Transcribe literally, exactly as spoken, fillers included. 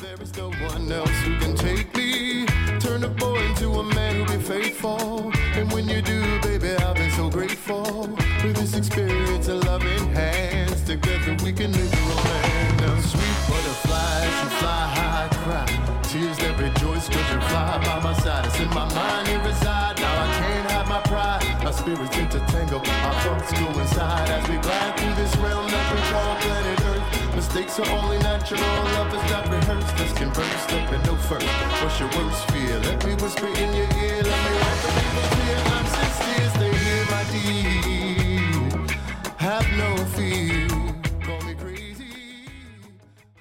There is no one else who can take me. Turn a boy into a man who'll be faithful. And when you do, baby, I've been so grateful. With this experience of loving hands, together we can live the romance. Now, sweet butterflies, you fly high, cry. Tears that rejoice cause you fly by my side. It's in my mind you reside. Now I can't hide my pride. My spirits intertangle, our thoughts go inside. As we glide through this realm that we call planet Earth. Mistakes are only natural, love is not rehearsed. Let's converse, let me know first. What's your worst fear? Let me whisper in your ear. Let me wipe the people's fear. I'm sincere.